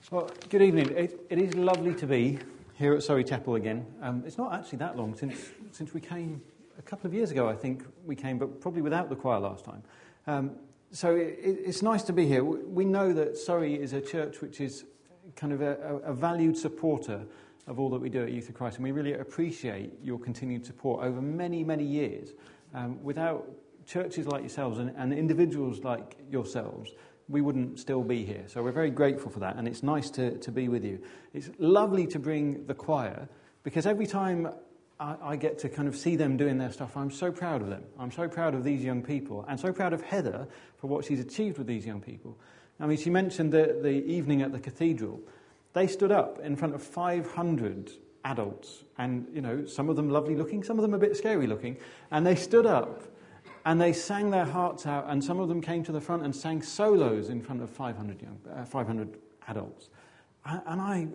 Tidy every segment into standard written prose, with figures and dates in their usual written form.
Well, good evening. It is lovely to be here at Surrey Chapel again. It's not actually that long since we came a couple of years ago, I think we came, but probably without the choir last time. So it's nice to be here. We know that Surrey is a church which is kind of a valued supporter of all that we do at Youth of Christ, and we really appreciate your continued support over many, many years. Without churches like yourselves and individuals like yourselves, we wouldn't still be here. So we're very grateful for that, and it's nice to be with you. It's lovely to bring the choir, because every time I get to kind of see them doing their stuff, I'm so proud of them. I'm so proud of these young people, and so proud of Heather for what she's achieved with these young people. I mean, she mentioned the evening at the cathedral. They stood up in front of 500 adults, and, you know, some of them lovely looking, some of them a bit scary looking, and they stood up and they sang their hearts out, and some of them came to the front and sang solos in front of 500 adults. And I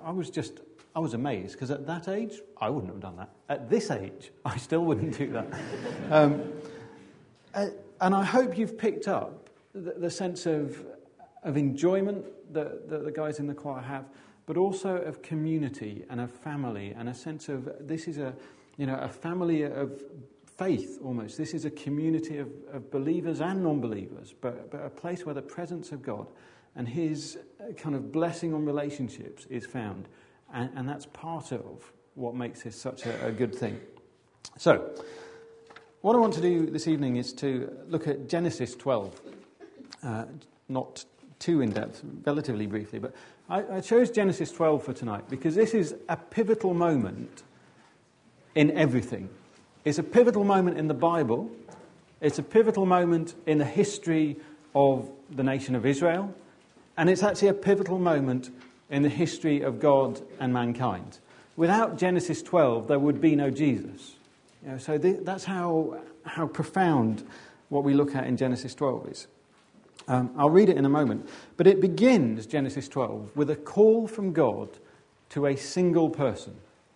was amazed, because at that age, I wouldn't have done that. At this age, I still wouldn't do that. And I hope you've picked up the sense of enjoyment that the guys in the choir have, but also of community and of family, and a sense of this is a family of faith almost. This is a community of believers and non-believers, but a place where the presence of God and his kind of blessing on relationships is found. And that's part of what makes this such a good thing. So, what I want to do this evening is to look at Genesis 12. Not too in-depth, relatively briefly, but I chose Genesis 12 for tonight because this is a pivotal moment in everything. It's a pivotal moment in the Bible. It's a pivotal moment in the history of the nation of Israel. And it's actually a pivotal moment in the history of God and mankind. Without Genesis 12, there would be no Jesus. You know, so that's how profound what we look at in Genesis 12 is. I'll read it in a moment. But it begins, Genesis 12, with a call from God to a single person.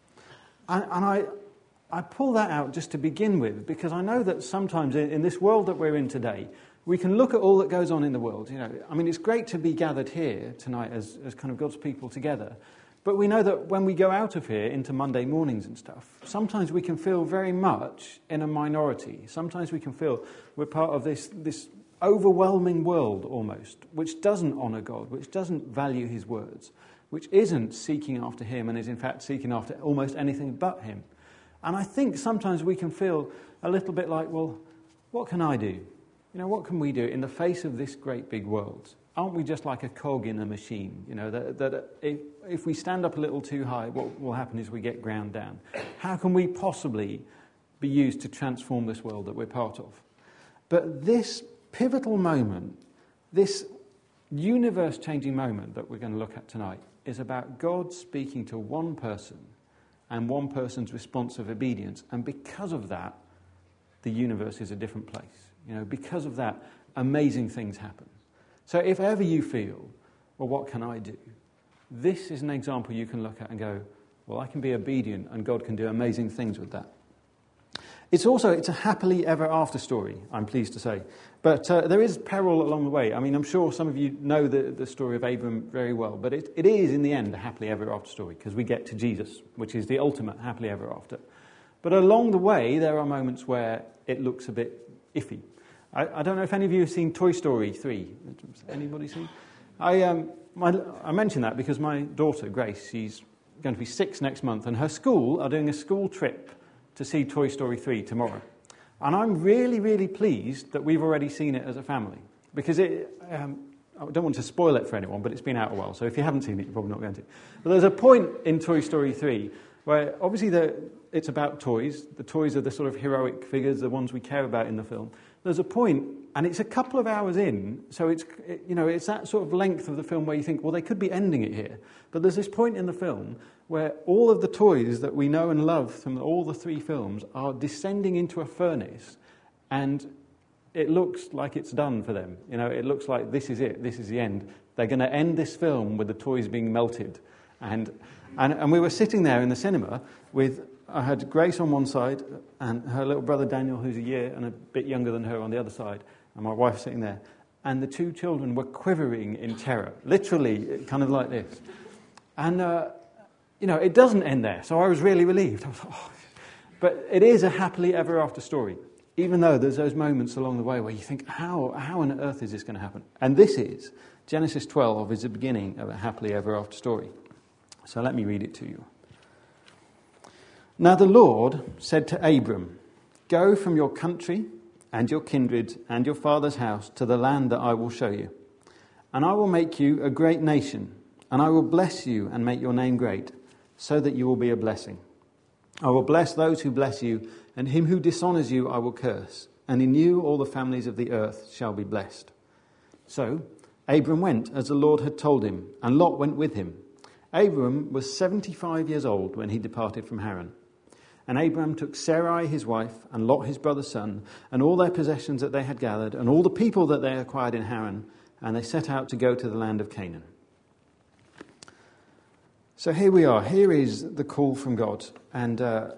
And I pull that out just to begin with, because I know that sometimes in this world that we're in today, we can look at all that goes on in the world. You know, I mean, it's great to be gathered here tonight as kind of God's people together. But we know that when we go out of here into Monday mornings and stuff, sometimes we can feel very much in a minority. Sometimes we can feel we're part of this overwhelming world almost, which doesn't honour God, which doesn't value his words, which isn't seeking after him and is in fact seeking after almost anything but him. And I think sometimes we can feel a little bit like, well, what can I do? You know, what can we do in the face of this great big world? Aren't we just like a cog in a machine? You know, that if we stand up a little too high, what will happen is we get ground down. How can we possibly be used to transform this world that we're part of? But this pivotal moment, this universe-changing moment that we're going to look at tonight, is about God speaking to one person and one person's response of obedience. And because of that, the universe is a different place. You know, because of that, amazing things happen. So if ever you feel, well, what can I do? This is an example you can look at and go, well, I can be obedient and God can do amazing things with that. It's a happily ever after story, I'm pleased to say. But there is peril along the way. I mean, I'm sure some of you know the story of Abram very well, but it is, in the end, a happily ever after story, because we get to Jesus, which is the ultimate happily ever after. But along the way, there are moments where it looks a bit iffy. I don't know if any of you have seen Toy Story 3. Anybody seen? I mention that because my daughter, Grace, she's going to be 6 next month, and her school are doing a school trip to see Toy Story 3 tomorrow. And I'm really, really pleased that we've already seen it as a family. Because I don't want to spoil it for anyone, but it's been out a while. So if you haven't seen it, you're probably not going to. But there's a point in Toy Story 3 where obviously it's about toys. The toys are the sort of heroic figures, the ones we care about in the film. There's a point, and it's a couple of hours in, so it's that sort of length of the film where you think, well, they could be ending it here. But there's this point in the film where all of the toys that we know and love from all the 3 films are descending into a furnace, and it looks like it's done for them. You know, it looks like this is it, this is the end. They're going to end this film with the toys being melted. And we were sitting there in the cinema with, I had Grace on one side and her little brother Daniel, who's a year and a bit younger than her, on the other side, and my wife sitting there. and the two children were quivering in terror, literally, kind of like this. And, it doesn't end there, so I was really relieved. I was like, oh. But it is a happily ever after story, even though there's those moments along the way where you think, how on earth is this going to happen? And this is, Genesis 12 is the beginning of a happily ever after story. So let me read it to you. Now the Lord said to Abram, "Go from your country and your kindred and your father's house to the land that I will show you. And I will make you a great nation, and I will bless you and make your name great, so that you will be a blessing. I will bless those who bless you, and him who dishonors you I will curse, and in you all the families of the earth shall be blessed." So Abram went as the Lord had told him, and Lot went with him. Abram was 75 years old when he departed from Haran. And Abram took Sarai his wife, and Lot his brother's son, and all their possessions that they had gathered, and all the people that they acquired in Haran, and they set out to go to the land of Canaan. So here we are. Here is the call from God, and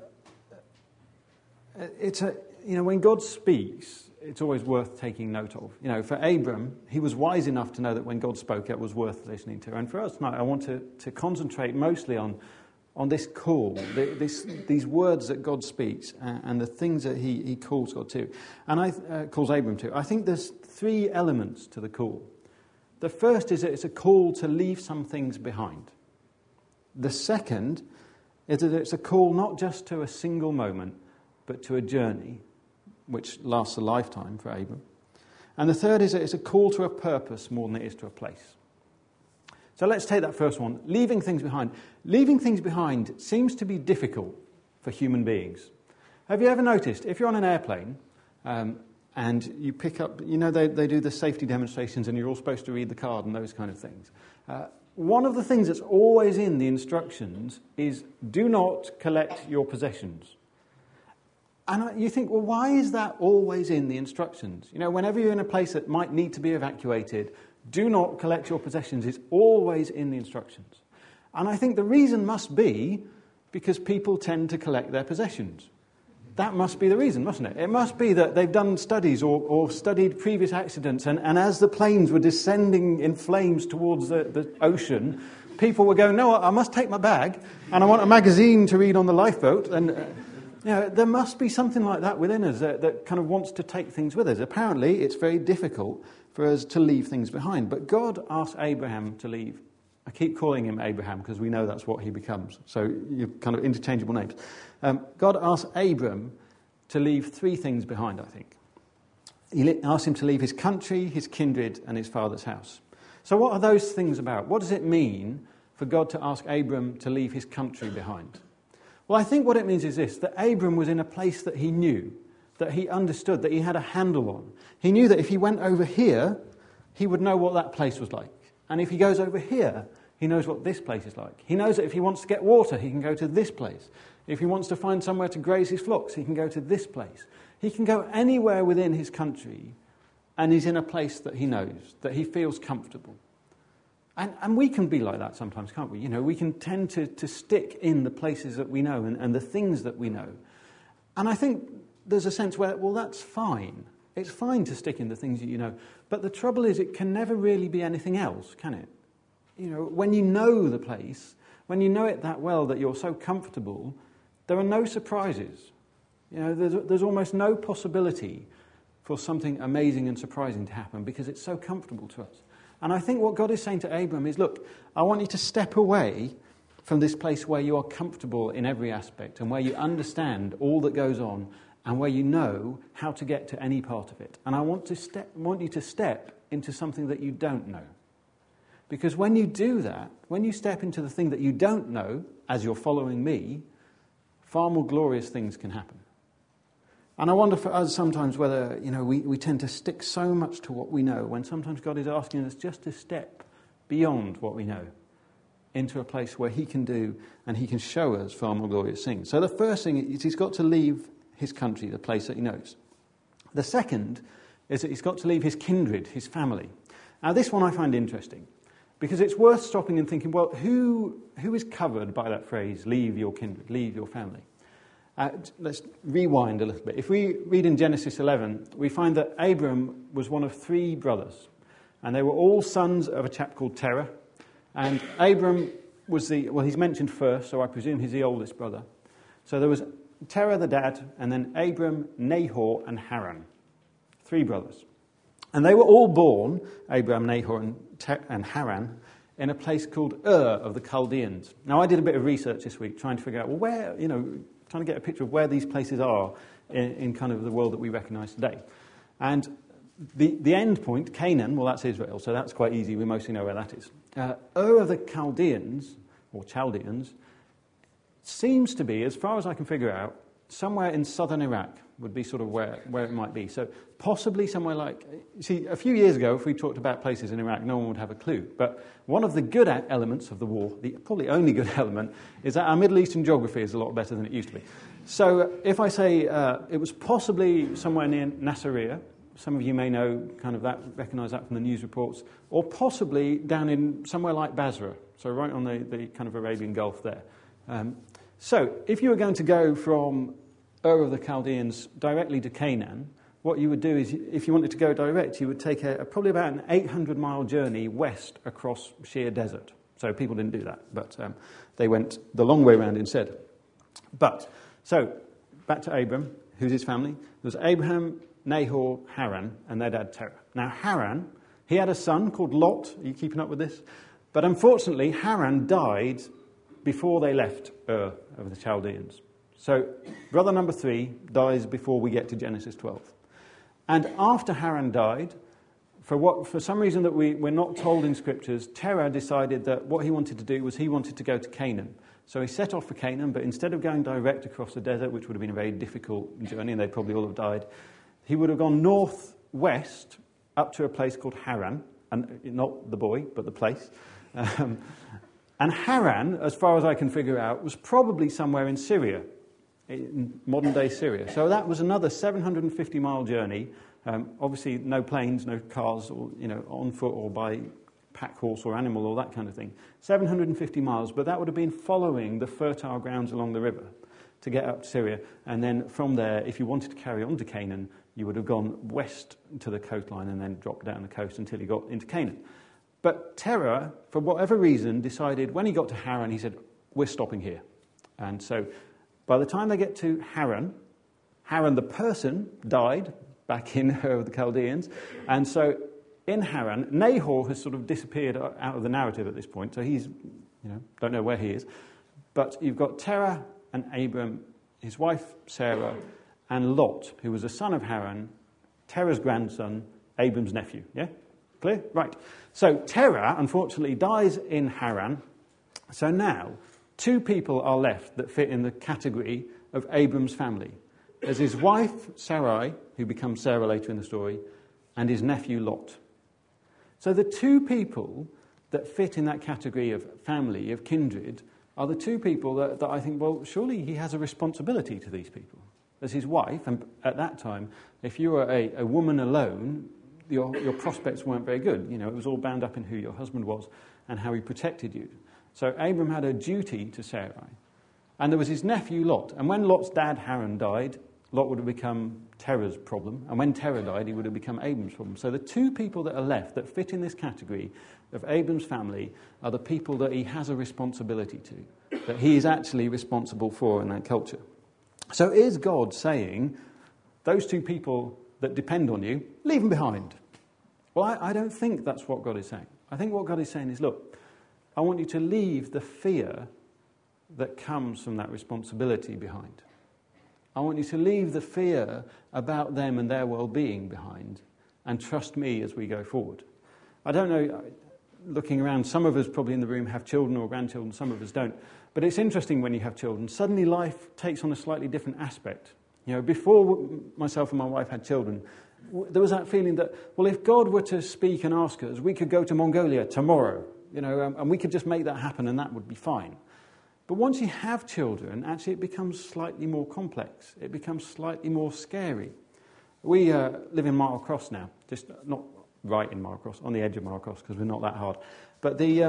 when God speaks, it's always worth taking note of. For Abram, he was wise enough to know that when God spoke, it was worth listening to. And for us tonight, I want to concentrate mostly on this call, these words that God speaks, and the things that He calls God to, and calls Abram to. I think there's three elements to the call. The first is that it's a call to leave some things behind. The second is that it's a call not just to a single moment, but to a journey which lasts a lifetime for Abram. And the third is that it's a call to a purpose more than it is to a place. So let's take that first one, leaving things behind. Leaving things behind seems to be difficult for human beings. Have you ever noticed, if you're on an airplane and you pick up, they do the safety demonstrations and you're all supposed to read the card and those kind of things. One of the things that's always in the instructions is do not collect your possessions. And you think, well, why is that always in the instructions? Whenever you're in a place that might need to be evacuated, do not collect your possessions. It's always in the instructions. And I think the reason must be because people tend to collect their possessions. That must be the reason, mustn't it? It must be that they've done studies or studied previous accidents, and as the planes were descending in flames towards the ocean, people were going, no, I must take my bag, and I want a magazine to read on the lifeboat. And there must be something like that within us that kind of wants to take things with us. Apparently, it's very difficult for us to leave things behind. But God asked Abraham to leave. I keep calling him Abraham because we know that's what he becomes. So you're kind of interchangeable names. God asked Abram to leave three things behind, I think. He asked him to leave his country, his kindred, and his father's house. So what are those things about? What does it mean for God to ask Abram to leave his country behind? Well, I think what it means is this, that Abram was in a place that he knew, that he understood, that he had a handle on. He knew that if he went over here, he would know what that place was like. And if he goes over here, he knows what this place is like. He knows that if he wants to get water, he can go to this place. If he wants to find somewhere to graze his flocks, he can go to this place. He can go anywhere within his country, and he's in a place that he knows, that he feels comfortable. And we can be like that sometimes, can't we? We can tend to stick in the places that we know and the things that we know. And I think there's a sense where, well, that's fine. It's fine to stick in the things that you know. But the trouble is it can never really be anything else, can it? When you know the place, when you know it that well that you're so comfortable, there are no surprises. There's almost no possibility for something amazing and surprising to happen because it's so comfortable to us. And I think what God is saying to Abram is, look, I want you to step away from this place where you are comfortable in every aspect and where you understand all that goes on and where you know how to get to any part of it. And I want you to step into something that you don't know. Because when you do that, when you step into the thing that you don't know, as you're following me, far more glorious things can happen. And I wonder for us sometimes whether, we tend to stick so much to what we know when sometimes God is asking us just to step beyond what we know into a place where he can do and he can show us far more glorious things. So the first thing is he's got to leave his country, the place that he knows. The second is that he's got to leave his kindred, his family. Now this one I find interesting because it's worth stopping and thinking, well, who is covered by that phrase, leave your kindred, leave your family? Let's rewind a little bit. If we read in Genesis 11, we find that Abram was one of three brothers. And they were all sons of a chap called Terah. And Abram was he's mentioned first, so I presume he's the oldest brother. So there was Terah the dad, and then Abram, Nahor, and Haran. 3 brothers. And they were all born, Abram, Nahor, and Haran, in a place called Ur of the Chaldeans. Now, I did a bit of research this week trying to figure out, well, where, trying to get a picture of where these places are in kind of the world that we recognise today. And the end point, Canaan, well, that's Israel, so that's quite easy. We mostly know where that is. Ur of the Chaldeans, or Chaldeans, seems to be, as far as I can figure out, somewhere in southern Iraq would be sort of where it might be. So possibly somewhere like... See, a few years ago, if we talked about places in Iraq, no one would have a clue. But one of the good elements of the war, the probably only good element, is that our Middle Eastern geography is a lot better than it used to be. So if I say it was possibly somewhere near Nasiriyah, some of you may know kind of that, recognise that from the news reports, or possibly down in somewhere like Basra, so right on the kind of Arabian Gulf there. So if you were going to go from Ur of the Chaldeans directly to Canaan, what you would do is, if you wanted to go direct, you would take probably about an 800-mile journey west across sheer desert. So people didn't do that, but they went the long way around instead. So back to Abram, who's his family. There was Abraham, Nahor, Haran, and their dad Terah. Now Haran, he had a son called Lot. Are you keeping up with this? But unfortunately, Haran died before they left Ur of the Chaldeans. So brother number 3 dies before we get to Genesis 12. And after Haran died, for some reason that we're not told in scriptures, Terah decided that what he wanted to do was he wanted to go to Canaan. So he set off for Canaan, but instead of going direct across the desert, which would have been a very difficult journey, and they'd probably all have died, he would have gone northwest up to a place called Haran, and not the boy, but the place. And Haran, as far as I can figure out, was probably somewhere in Syria, in modern-day Syria. So that was another 750-mile journey. Obviously, no planes, no cars, or on foot or by pack horse or animal or that kind of thing. 750 miles, but that would have been following the fertile grounds along the river to get up to Syria. And then from there, if you wanted to carry on to Canaan, you would have gone west to the coastline and then dropped down the coast until you got into Canaan. But Terah, for whatever reason, decided when he got to Haran, he said, we're stopping here. And so by the time they get to Haran the person died back in Ur of the Chaldeans. And so in Haran, Nahor has sort of disappeared out of the narrative at this point. So he's, don't know where he is. But you've got Terah and Abram, his wife Sarah, and Lot, who was a son of Haran, Terah's grandson, Abram's nephew. Yeah? Clear? Right. So Terah, unfortunately, dies in Haran. So now 2 people are left that fit in the category of Abram's family. There's his wife, Sarai, who becomes Sarah later in the story, and his nephew, Lot. So the 2 people that fit in that category of family, of kindred, are the 2 people that I think, well, surely he has a responsibility to these people. As his wife, and at that time, if you were a woman alone, your prospects weren't very good. It was all bound up in who your husband was and how he protected you. So Abram had a duty to Sarai. And there was his nephew, Lot. And when Lot's dad, Haran, died, Lot would have become Terah's problem. And when Terah died, he would have become Abram's problem. So the 2 people that are left that fit in this category of Abram's family are the people that he has a responsibility to, that he is actually responsible for in that culture. So is God saying, those 2 people that depend on you, leave them behind? Well, I don't think that's what God is saying. I think what God is saying is, look, I want you to leave the fear that comes from that responsibility behind. I want you to leave the fear about them and their well-being behind and trust me as we go forward. I don't know, looking around, some of us probably in the room have children or grandchildren, some of us don't. But it's interesting when you have children. Suddenly life takes on a slightly different aspect. Before myself and my wife had children, there was that feeling that, well, if God were to speak and ask us, we could go to Mongolia tomorrow, and we could just make that happen and that would be fine. But once you have children, actually it becomes slightly more complex. It becomes slightly more scary. We live in Marl Cross now, just not right in Marl Cross, on the edge of Marl Cross, because we're not that hard. But the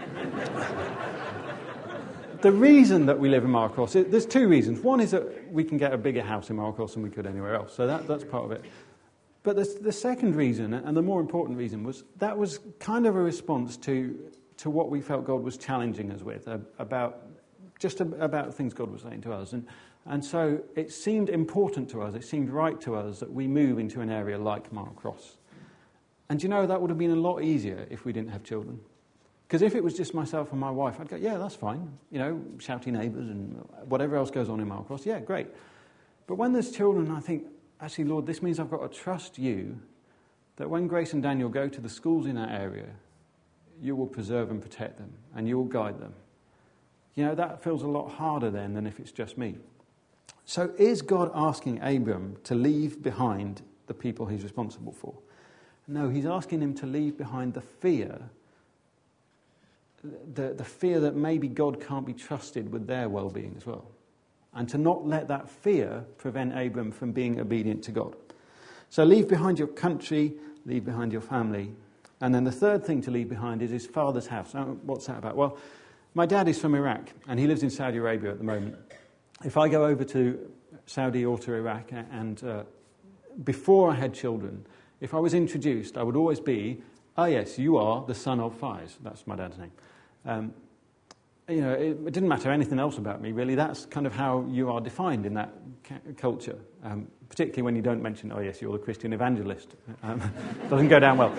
reason that we live in Marl Cross, there's 2 reasons. One is that we can get a bigger house in Marl Cross than we could anywhere else, so that's part of it. But the second reason, and the more important reason, was that was kind of a response to what we felt God was challenging us with, about things God was saying to us. And so it seemed important to us, it seemed right to us that we move into an area like Mark Cross. And you know, that would have been a lot easier if we didn't have children. Because if it was just myself and my wife, I'd go, yeah, that's fine. You know, shouty neighbours and whatever else goes on in Mark Cross, yeah, great. But when there's children, I think, actually, Lord, this means I've got to trust you that when Grace and Daniel go to the schools in that area, you will preserve and protect them and you will guide them. You know, that feels a lot harder then than if it's just me. So is God asking Abram to leave behind the people he's responsible for? No, he's asking him to leave behind the fear, the fear that maybe God can't be trusted with their well-being as well. And to not let that fear prevent Abram from being obedient to God. So leave behind your country, leave behind your family. And then the third thing to leave behind is his father's house. Now, what's that about? Well, my dad is from Iraq, and he lives in Saudi Arabia at the moment. If I go over to Saudi or to Iraq, and before I had children, if I was introduced, I would always be, oh yes, you are the son of Faiz. That's my dad's name. You know, it didn't matter anything else about me, really. That's kind of how you are defined in that culture, particularly when you don't mention, oh yes, you're the Christian evangelist. Doesn't go down well.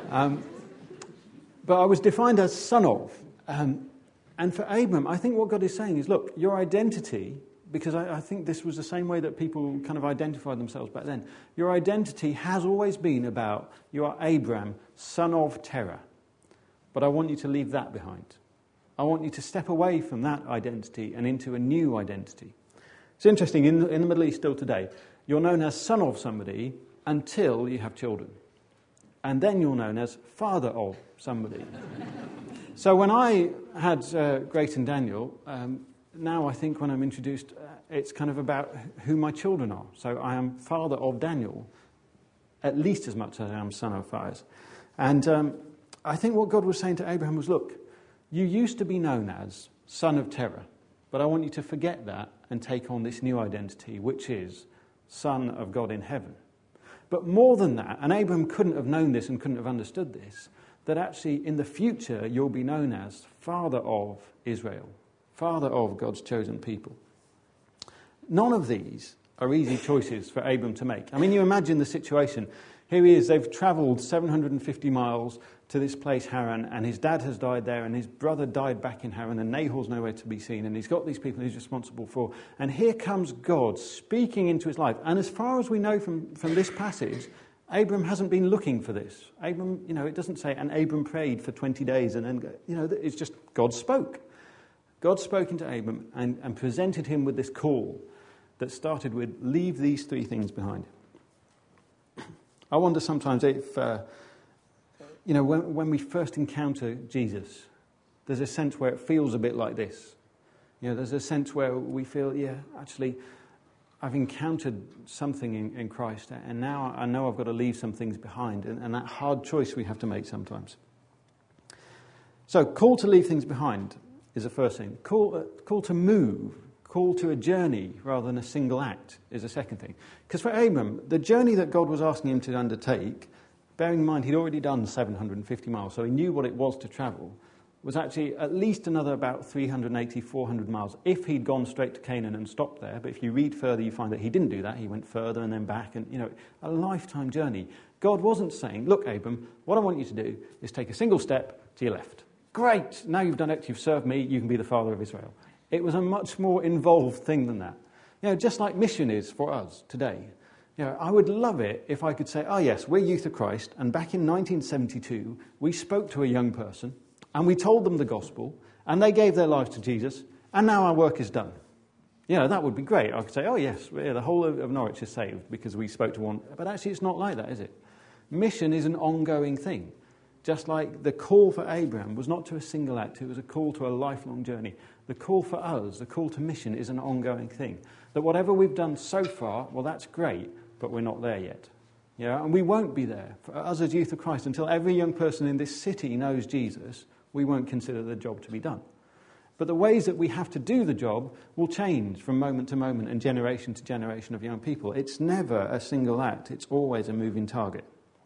But I was defined as son of. And for Abram, I think what God is saying is, look, your identity, because I think this was the same way that people kind of identified themselves back then, your identity has always been about, you are Abram, son of Terah. But I want you to leave that behind. I want you to step away from that identity and into a new identity. It's interesting, in the Middle East still today, you're known as son of somebody until you have children. And then you're known as father of somebody. So when I had Grace and Daniel, now I think when I'm introduced, it's kind of about who my children are. So I am father of Daniel, at least as much as I am son of Faiz. And I think what God was saying to Abraham was, look, you used to be known as son of Terah, but I want you to forget that and take on this new identity, which is son of God in heaven. But more than that, and Abraham couldn't have known this and couldn't have understood this, that actually in the future you'll be known as father of Israel, father of God's chosen people. None of these are easy choices for Abram to make. I mean, you imagine the situation. Here he is, they've travelled 750 miles to this place, Haran, and his dad has died there, and his brother died back in Haran, and Nahor's nowhere to be seen, and he's got these people he's responsible for. And here comes God speaking into his life. And as far as we know from this passage, Abram hasn't been looking for this. Abram, you know, it doesn't say, and Abram prayed for 20 days, and then, you know, it's just God spoke. God spoke into Abram and presented him with this call that started with, leave these three things behind. I wonder sometimes if, you know, when we first encounter Jesus, there's a sense where it feels a bit like this. You know, there's a sense where we feel, yeah, actually, I've encountered something in Christ, and now I know I've got to leave some things behind, and that hard choice we have to make sometimes. So, call to leave things behind is the first thing. Call to move, call to a journey rather than a single act is the second thing. Because for Abram, the journey that God was asking him to undertake, bearing in mind he'd already done 750 miles, so he knew what it was to travel, was actually at least another about 380, 400 miles if he'd gone straight to Canaan and stopped there. But if you read further, you find that he didn't do that. He went further and then back, and, you know, a lifetime journey. God wasn't saying, look, Abram, what I want you to do is take a single step to your left. Great, now you've done it, you've served me, you can be the father of Israel. It was a much more involved thing than that. You know, just like mission is for us today. You know, I would love it if I could say, oh yes, we're Youth of Christ, and back in 1972, we spoke to a young person, and we told them the gospel, and they gave their lives to Jesus, and now our work is done. You know, that would be great. I could say, oh yes, the whole of Norwich is saved because we spoke to one. But actually it's not like that, is it? Mission is an ongoing thing. Just like the call for Abraham was not to a single act, it was a call to a lifelong journey. The call for us, the call to mission, is an ongoing thing. That whatever we've done so far, well, that's great, but we're not there yet. You know, and we won't be there. For us as Youth of Christ, until every young person in this city knows Jesus, we won't consider the job to be done. But the ways that we have to do the job will change from moment to moment and generation to generation of young people. It's never a single act. It's always a moving target.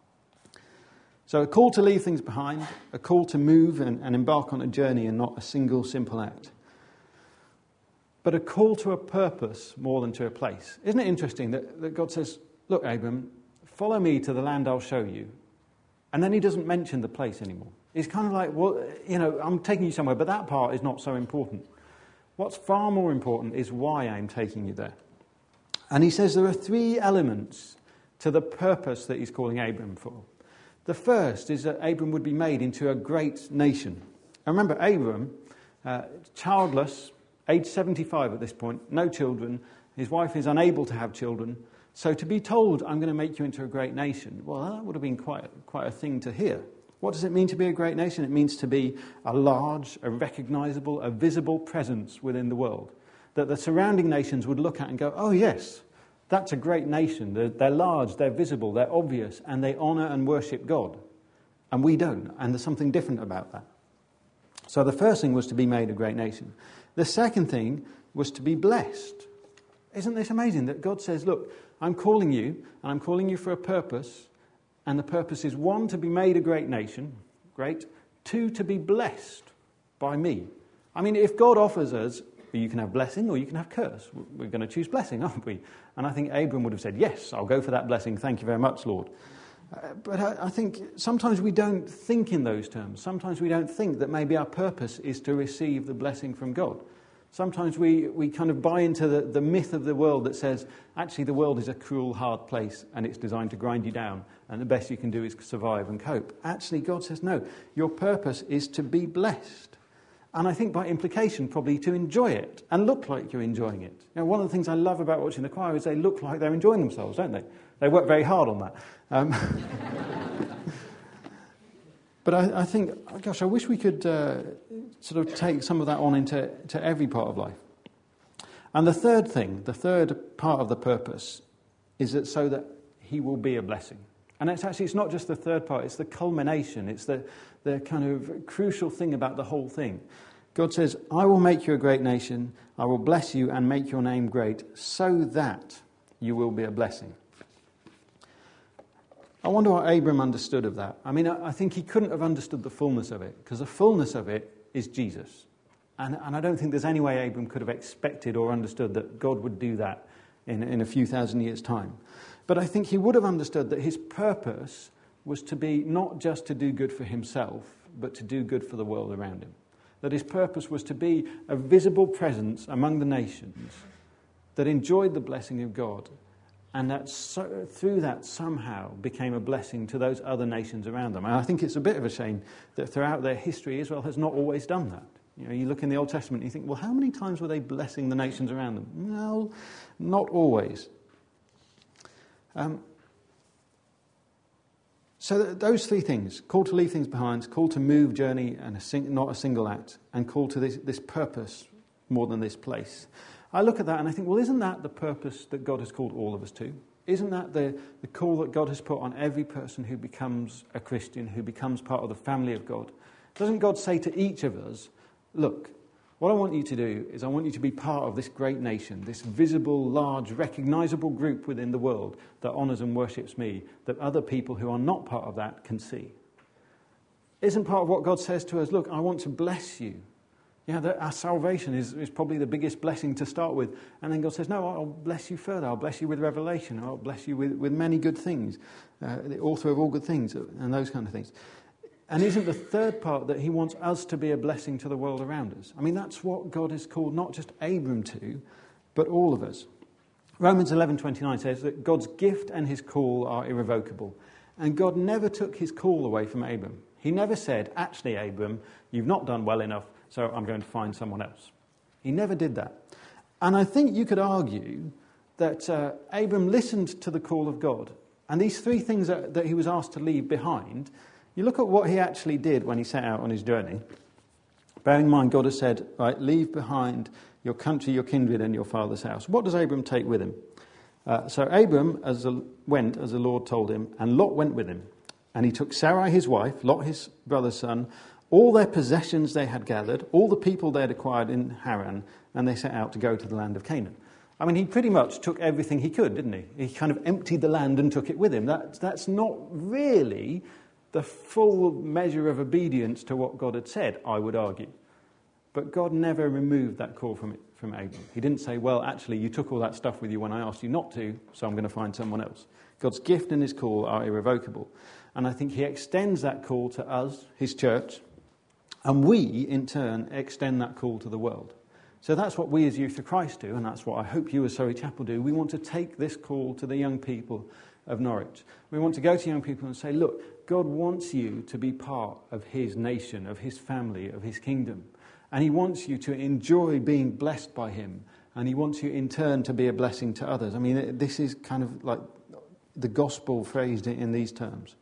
So a call to leave things behind, a call to move and embark on a journey and not a single simple act. But a call to a purpose more than to a place. Isn't it interesting that God says, look, Abram, follow me to the land I'll show you. And then he doesn't mention the place anymore. It's kind of like, well, I'm taking you somewhere, but that part is not so important. What's far more important is why I'm taking you there. And he says there are 3 elements to the purpose that he's calling Abram for. The first is that Abram would be made into a great nation. And remember, Abram, childless, age 75 at this point, no children. His wife is unable to have children. So to be told, I'm going to make you into a great nation, well, that would have been quite a thing to hear. What does it mean to be a great nation? It means to be a large, a recognizable, a visible presence within the world. That the surrounding nations would look at and go, oh yes, that's a great nation. They're large, they're visible, they're obvious, and they honour and worship God. And we don't, and there's something different about that. So the first thing was to be made a great nation. The second thing was to be blessed. Isn't this amazing that God says, look, I'm calling you, and I'm calling you for a purpose, and the purpose is 1, to be made a great nation, great, 2, to be blessed by me. I mean, if God offers us, you can have blessing or you can have curse. We're going to choose blessing, aren't we? And I think Abram would have said, yes, I'll go for that blessing. Thank you very much, Lord. But I think sometimes we don't think in those terms. Sometimes we don't think that maybe our purpose is to receive the blessing from God. Sometimes we kind of buy into the myth of the world that says, actually the world is a cruel, hard place and it's designed to grind you down and the best you can do is survive and cope. Actually, God says, no, your purpose is to be blessed. And I think by implication, probably to enjoy it and look like you're enjoying it. One of the things I love about watching the choir is they look like they're enjoying themselves, don't they? They work very hard on that. But I think, gosh, I wish we could sort of take some of that on into every part of life. And the third part of the purpose is that so that he will be a blessing. And it's not just the third part, it's the culmination. It's the kind of crucial thing about the whole thing. God says, I will make you a great nation, I will bless you and make your name great, so that you will be a blessing. I wonder what Abram understood of that. I mean, I think he couldn't have understood the fullness of it, because the fullness of it is Jesus. And I don't think there's any way Abram could have expected or understood that God would do that in a few thousand years' time. But I think he would have understood that his purpose was to be not just to do good for himself, but to do good for the world around him. That his purpose was to be a visible presence among the nations that enjoyed the blessing of God, and that through that somehow became a blessing to those other nations around them. And I think it's a bit of a shame that throughout their history, Israel has not always done that. You look in the Old Testament and you think, well, how many times were they blessing the nations around them? No, not always. So those 3 things, call to leave things behind, call to move, journey, and not a single act, and call to this purpose more than this place. I look at that and I think, well, isn't that the purpose that God has called all of us to? Isn't that the call that God has put on every person who becomes a Christian, who becomes part of the family of God? Doesn't God say to each of us, look, what I want you to do is I want you to be part of this great nation, this visible, large, recognizable group within the world that honours and worships me, that other people who are not part of that can see. Isn't part of what God says to us, look, I want to bless you. Our salvation is probably the biggest blessing to start with. And then God says, no, I'll bless you further. I'll bless you with revelation. I'll bless you with many good things. The author of all good things and those kind of things. And isn't the third part that he wants us to be a blessing to the world around us? I mean, that's what God has called not just Abram to, but all of us. Romans 11:29 says that God's gift and his call are irrevocable. And God never took his call away from Abram. He never said, actually, Abram, you've not done well enough, so I'm going to find someone else. He never did that. And I think you could argue that Abram listened to the call of God. And these 3 things that he was asked to leave behind, you look at what he actually did when he set out on his journey. Bearing in mind, God has said, right, leave behind your country, your kindred, and your father's house. What does Abram take with him? So Abram went as the Lord told him, and Lot went with him. And he took Sarai his wife, Lot his brother's son, all their possessions they had gathered, all the people they had acquired in Haran, and they set out to go to the land of Canaan. I mean, he pretty much took everything he could, didn't he? He kind of emptied the land and took it with him. That's not really the full measure of obedience to what God had said, I would argue. But God never removed that call from Abram. He didn't say, well, actually, you took all that stuff with you when I asked you not to, so I'm going to find someone else. God's gift and his call are irrevocable. And I think he extends that call to us, his church, and we, in turn, extend that call to the world. So that's what we as Youth of Christ do, and that's what I hope you as Surrey Chapel do. We want to take this call to the young people of Norwich. We want to go to young people and say, look, God wants you to be part of his nation, of his family, of his kingdom. And he wants you to enjoy being blessed by him. And he wants you in turn to be a blessing to others. I mean, this is kind of like the gospel phrased in these terms.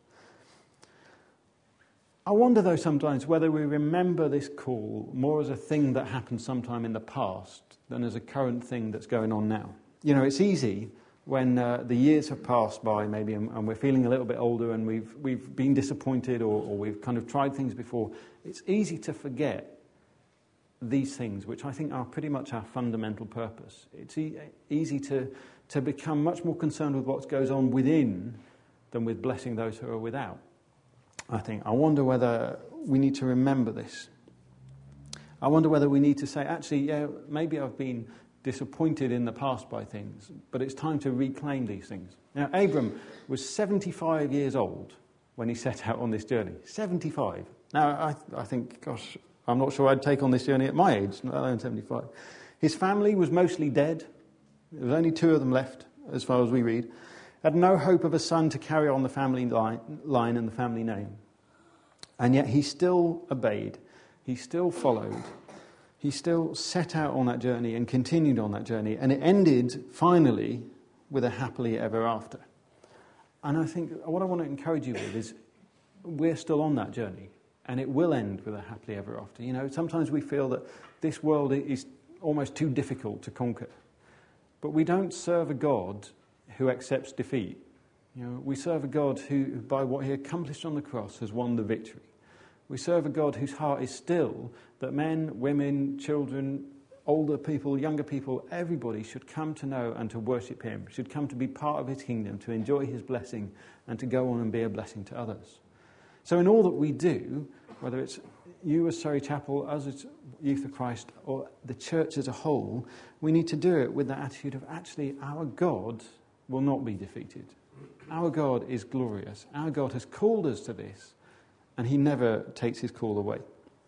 I wonder, though, sometimes whether we remember this call more as a thing that happened sometime in the past than as a current thing that's going on now. You know, it's easy when the years have passed by, maybe, and we're feeling a little bit older and we've been disappointed or we've kind of tried things before. It's easy to forget these things, which I think are pretty much our fundamental purpose. It's easy to become much more concerned with what goes on within than with blessing those who are without. I wonder whether we need to remember this. I wonder whether we need to say, actually, yeah, maybe I've been disappointed in the past by things, but it's time to reclaim these things. Now, Abram was 75 years old when he set out on this journey. 75. Now, I think, gosh, I'm not sure I'd take on this journey at my age, let alone 75. His family was mostly dead. There was only 2 of them left, as far as we read. Had no hope of a son to carry on the family line and the family name. And yet he still obeyed. He still followed. He still set out on that journey and continued on that journey. And it ended, finally, with a happily ever after. And I think what I want to encourage you with is we're still on that journey. And it will end with a happily ever after. You know, sometimes we feel that this world is almost too difficult to conquer. But we don't serve a God who accepts defeat. You know, we serve a God who, by what he accomplished on the cross, has won the victory. We serve a God whose heart is still that men, women, children, older people, younger people, everybody should come to know and to worship him, should come to be part of his kingdom, to enjoy his blessing, and to go on and be a blessing to others. So in all that we do, whether it's you as Surrey Chapel, us as Youth of Christ, or the church as a whole, we need to do it with the attitude of actually our God will not be defeated. Our God is glorious. Our God has called us to this, and he never takes his call away.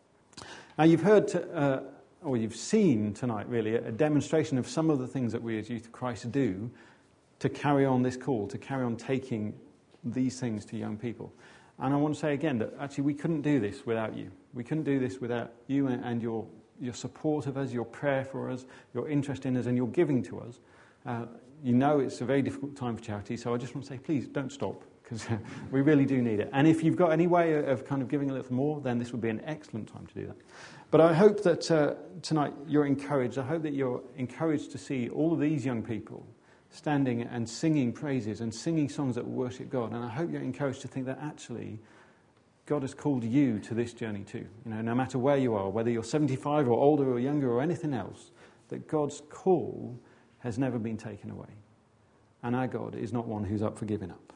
Now you've heard, or you've seen tonight really, a demonstration of some of the things that we as Youth of Christ do to carry on this call, to carry on taking these things to young people. And I want to say again that actually we couldn't do this without you. We couldn't do this without you and your support of us, your prayer for us, your interest in us, and your giving to us. You know it's a very difficult time for charity, so I just want to say, please don't stop, because we really do need it. And if you've got any way of kind of giving a little more, then this would be an excellent time to do that. But I hope that tonight you're encouraged. I hope that you're encouraged to see all of these young people standing and singing praises and singing songs that worship God. And I hope you're encouraged to think that actually God has called you to this journey too. You know, no matter where you are, whether you're 75 or older or younger or anything else, that God's call has never been taken away. And our God is not one who's up for giving up.